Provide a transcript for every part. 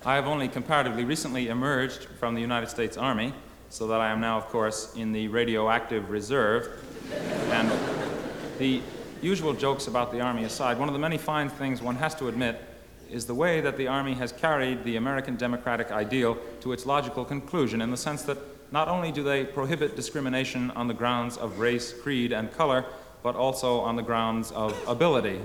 I have only comparatively recently emerged from the United States Army, so that I am now, of course, in the radioactive reserve. And the usual jokes about the Army aside, one of the many fine things one has to admit is the way that the Army has carried the American democratic ideal to its logical conclusion, in the sense that not only do they prohibit discrimination on the grounds of race, creed, and color, but also on the grounds of ability.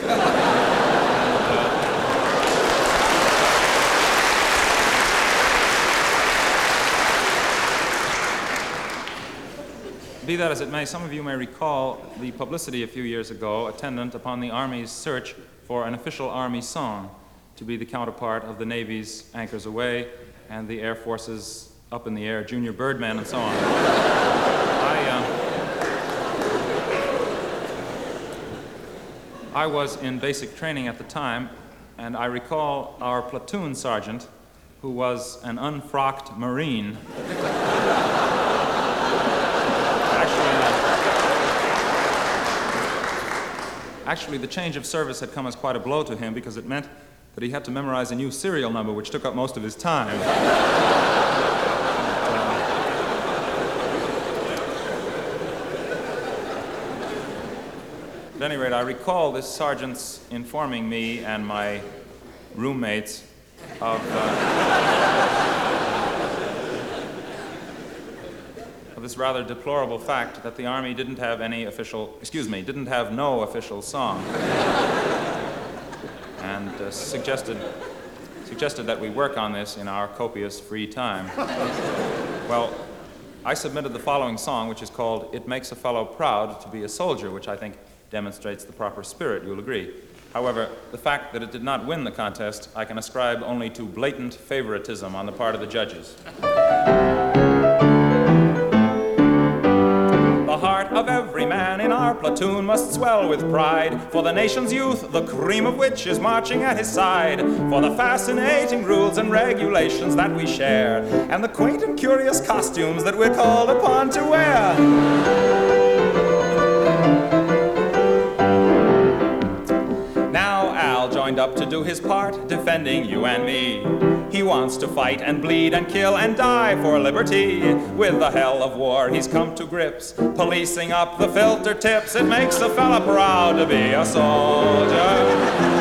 Be that as it may, some of you may recall the publicity a few years ago attendant upon the Army's search for an official Army song to be the counterpart of the Navy's Anchors Aweigh and the Air Force's Up in the Air, Junior Birdman, and so on. I was in basic training at the time, and I recall our platoon sergeant, who was an unfrocked Marine. Actually, the change of service had come as quite a blow to him, because it meant that he had to memorize a new serial number, which took up most of his time. At any rate, I recall this sergeant's informing me and my roommates of this rather deplorable fact that the Army didn't have no official song. And suggested that we work on this in our copious free time. Well, I submitted the following song, which is called "It Makes a Fellow Proud to Be a Soldier," which I think demonstrates the proper spirit, you'll agree. However, the fact that it did not win the contest, I can ascribe only to blatant favoritism on the part of the judges. The heart of every man in our platoon must swell with pride for the nation's youth, the cream of which is marching at his side, for the fascinating rules and regulations that we share, and the quaint and curious costumes that we're called upon to wear. Now Al joined up to do his part, defending you and me. He wants to fight and bleed and kill and die for liberty. With the hell of war he's come to grips, policing up the filter tips. It makes a fella proud to be a soldier.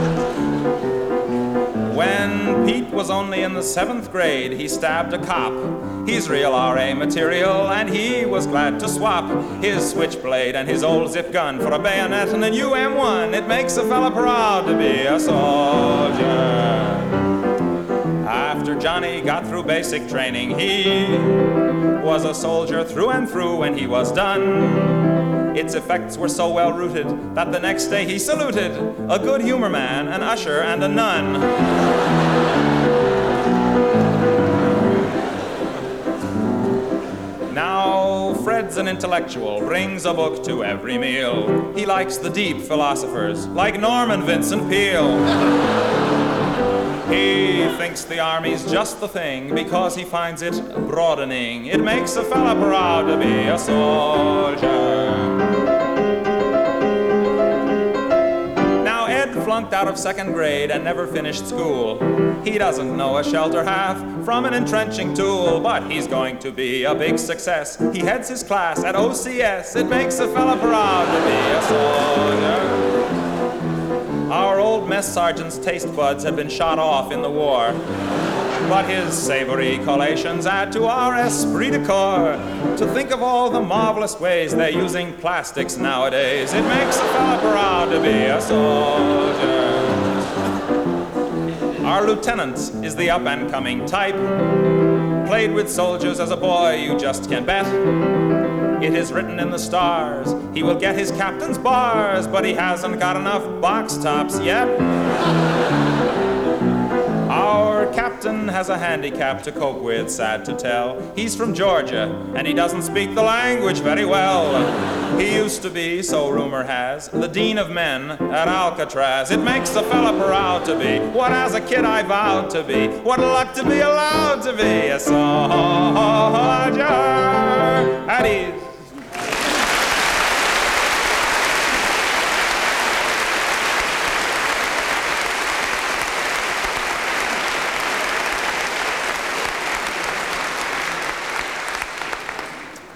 When Pete was only in the 7th grade, he stabbed a cop. He's real RA material, and he was glad to swap his switchblade and his old zip gun for a bayonet and a new M1. It makes a fella proud to be a soldier. After Johnny got through basic training, he was a soldier through and through when he was done. Its effects were so well rooted that the next day he saluted a good humor man, an usher, and a nun. Now Fred's an intellectual, brings a book to every meal. He likes the deep philosophers, like Norman Vincent Peale. He thinks the Army's just the thing because he finds it broadening. It makes a fella proud to be a soldier. Now Ed flunked out of 2nd grade and never finished school. He doesn't know a shelter half from an entrenching tool, but he's going to be a big success. He heads his class at OCS. It makes a fella proud to be a soldier. Our old mess sergeant's taste buds had been shot off in the war, but his savory collations add to our esprit de corps. To think of all the marvelous ways they're using plastics nowadays, it makes a fella proud to be a soldier. Our lieutenant is the up-and-coming type, played with soldiers as a boy, you just can't bet. It is written in the stars, he will get his captain's bars, but he hasn't got enough box tops yet. Our captain has a handicap to cope with, sad to tell. He's from Georgia, and he doesn't speak the language very well. He used to be, so rumor has, the dean of men at Alcatraz. It makes a fella proud to be what as a kid I vowed to be. What luck to be allowed to be a soldier at ease.